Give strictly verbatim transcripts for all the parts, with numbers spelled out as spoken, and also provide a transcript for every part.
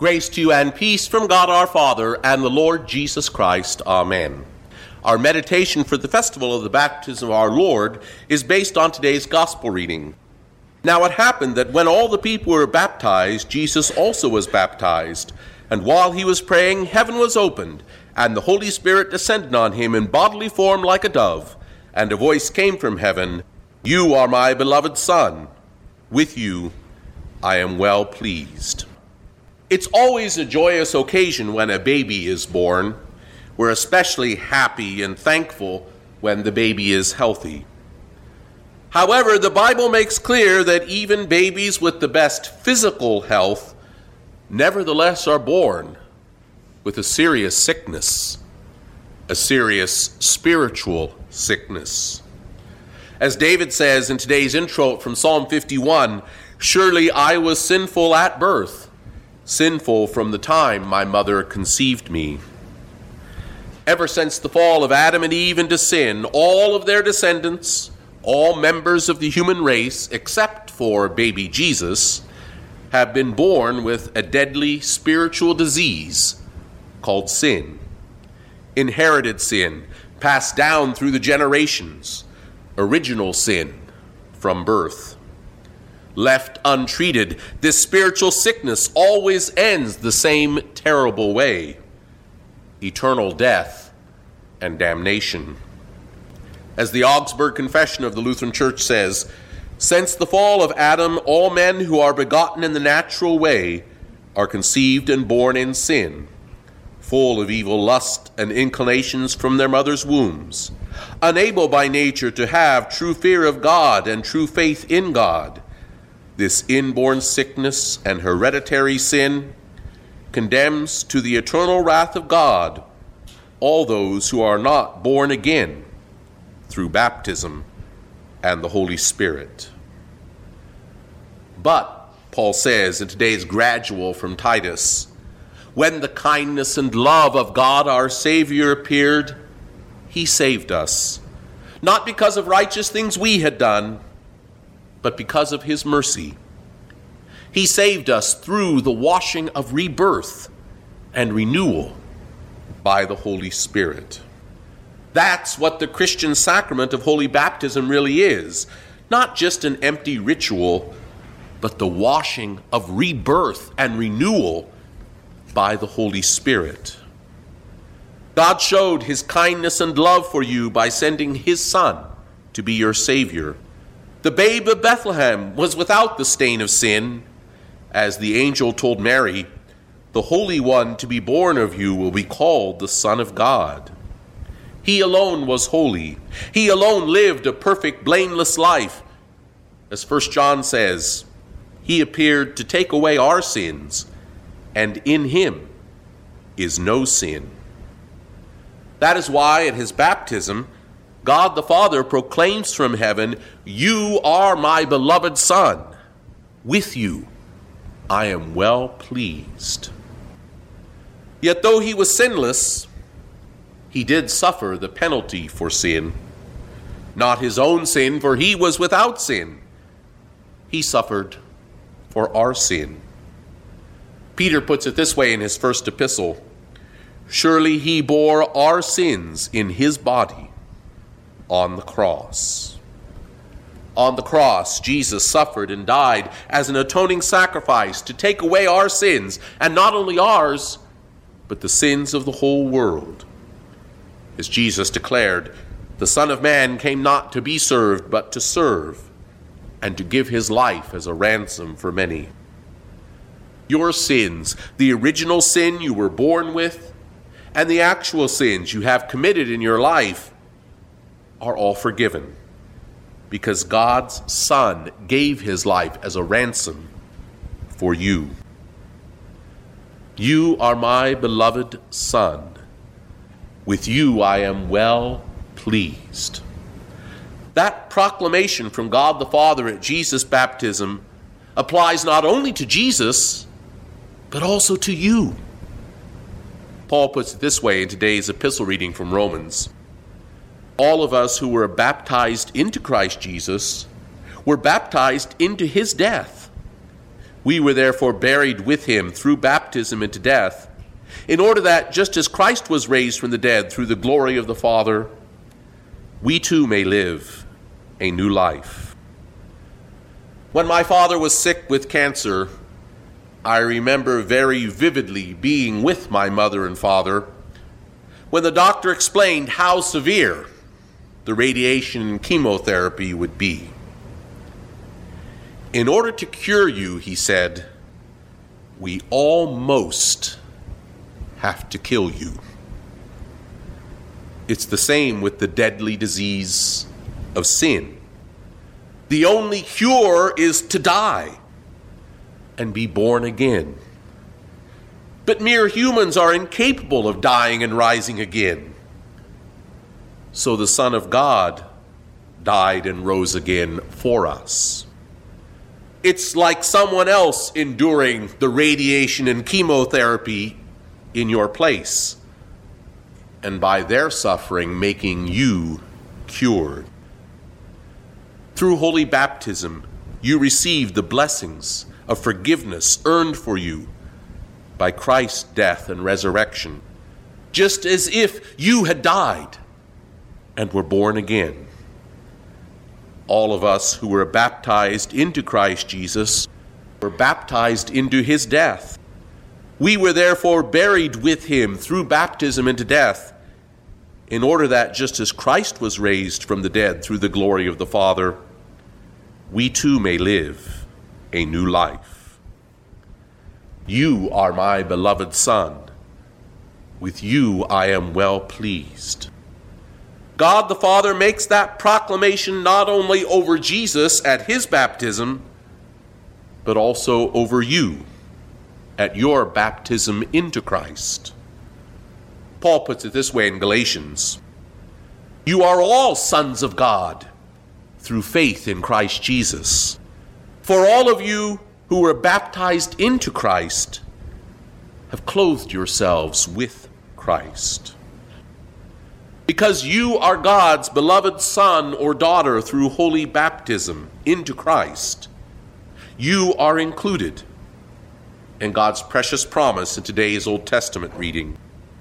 Grace to you and peace from God our Father and the Lord Jesus Christ. Amen. Our meditation for the festival of the baptism of our Lord is based on today's gospel reading. Now it happened that when all the people were baptized, Jesus also was baptized. And while he was praying, heaven was opened, and the Holy Spirit descended on him in bodily form like a dove. And a voice came from heaven, "You are my beloved Son. With you I am well pleased." It's always a joyous occasion when a baby is born. We're especially happy and thankful when the baby is healthy. However, the Bible makes clear that even babies with the best physical health nevertheless are born with a serious sickness, a serious spiritual sickness. As David says in today's intro from Psalm fifty-one, "Surely I was sinful at birth, sinful from the time my mother conceived me." Ever since the fall of Adam and Eve into sin, all of their descendants, all members of the human race, except for baby Jesus, have been born with a deadly spiritual disease called sin. Inherited sin, passed down through the generations, original sin from birth. Left untreated, this spiritual sickness always ends the same terrible way: eternal death and damnation. As the Augsburg Confession of the Lutheran Church says, "Since the fall of Adam, all men who are begotten in the natural way are conceived and born in sin, full of evil lust and inclinations from their mother's wombs, unable by nature to have true fear of God and true faith in God. This inborn sickness and hereditary sin condemns to the eternal wrath of God all those who are not born again through baptism and the Holy Spirit." But, Paul says in today's gradual from Titus, when the kindness and love of God our Savior appeared, he saved us, not because of righteous things we had done, but because of his mercy. He saved us through the washing of rebirth and renewal by the Holy Spirit. That's what the Christian sacrament of holy baptism really is. Not just an empty ritual, but the washing of rebirth and renewal by the Holy Spirit. God showed his kindness and love for you by sending his Son to be your Savior. The babe of Bethlehem was without the stain of sin. As the angel told Mary, "The Holy One to be born of you will be called the Son of God." He alone was holy. He alone lived a perfect, blameless life. As First John says, he appeared to take away our sins, and in him is no sin. That is why at his baptism, God the Father proclaims from heaven, "You are my beloved Son. With you I am well pleased." Yet though he was sinless, he did suffer the penalty for sin. Not his own sin, for he was without sin. He suffered for our sin. Peter puts it this way in his first epistle, "Surely he bore our sins in his body on the cross." On the cross, Jesus suffered and died as an atoning sacrifice to take away our sins, and not only ours, but the sins of the whole world. As Jesus declared, "The Son of Man came not to be served, but to serve, and to give his life as a ransom for many." Your sins, the original sin you were born with, and the actual sins you have committed in your life, are all forgiven, because God's Son gave his life as a ransom for you. "You are my beloved Son. With you I am well pleased." That proclamation from God the Father at Jesus' baptism applies not only to Jesus, but also to you. Paul puts it this way in today's epistle reading from Romans. All of us who were baptized into Christ Jesus were baptized into his death. We were therefore buried with him through baptism into death, in order that, just as Christ was raised from the dead through the glory of the Father, we too may live a new life. When my father was sick with cancer, I remember very vividly being with my mother and father when the doctor explained how severe the radiation and chemotherapy would be. In order to cure you, he said, we almost have to kill you. It's the same with the deadly disease of sin. The only cure is to die and be born again. But mere humans are incapable of dying and rising again. So the Son of God died and rose again for us. It's like someone else enduring the radiation and chemotherapy in your place, and by their suffering making you cured. Through holy baptism, you receive the blessings of forgiveness earned for you by Christ's death and resurrection, just as if you had died and were born again. All of us who were baptized into Christ Jesus were baptized into his death. We were therefore buried with him through baptism into death, in order that, just as Christ was raised from the dead through the glory of the Father, we too may live a new life. You are my beloved Son. With you I am well pleased. God the Father makes that proclamation not only over Jesus at his baptism, but also over you at your baptism into Christ. Paul puts it this way in Galatians: you are all sons of God through faith in Christ Jesus. For all of you who were baptized into Christ have clothed yourselves with Christ. Because you are God's beloved son or daughter through holy baptism into Christ, you are included in God's precious promise in today's Old Testament reading.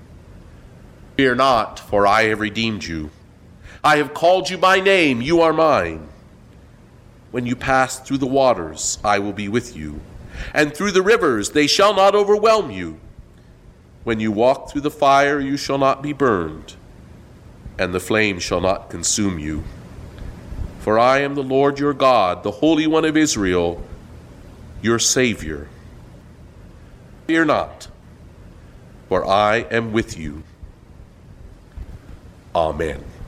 Fear not, for I have redeemed you. I have called you by name, you are mine. When you pass through the waters, I will be with you, and through the rivers, they shall not overwhelm you. When you walk through the fire, you shall not be burned, and the flame shall not consume you. For I am the Lord your God, the Holy One of Israel, your Savior. Fear not, for I am with you. Amen.